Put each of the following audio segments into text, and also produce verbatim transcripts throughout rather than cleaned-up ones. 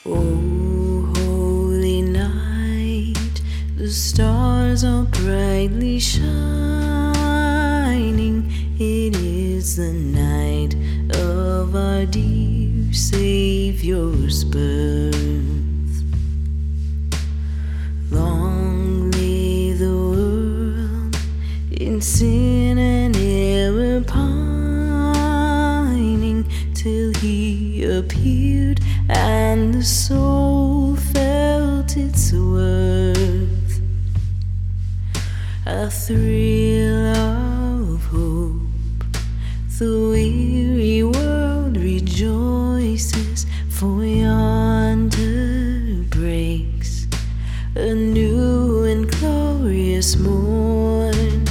Oh, holy night, the stars are brightly shining. It is the night of our dear Savior's birth. Long lay the world in sin and error pining, till He appeared and the soul felt its worth. A thrill of hope, the weary world rejoices, for yonder breaks a new and glorious morn.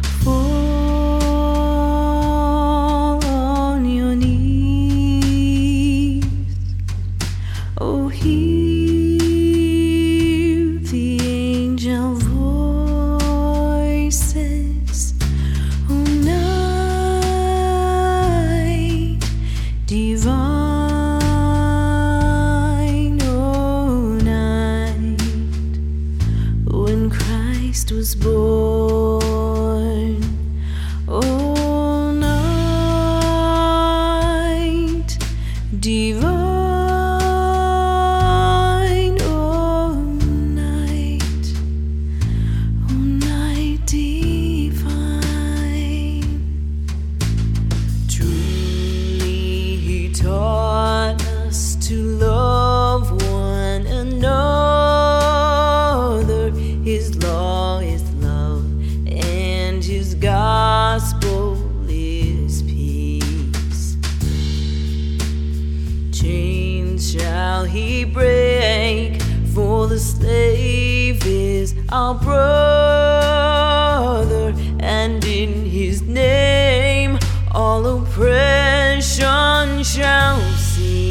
Fall on your knees, oh, hear the angel voices. Oh, night divine, oh, night when Christ was born. Oh, night divine, oh, night, oh, night divine. Truly He taught us to love one another. His law is love, and His gospel is peace. Chains shall He break, for the slave is our brother, and in His name all oppression shall cease.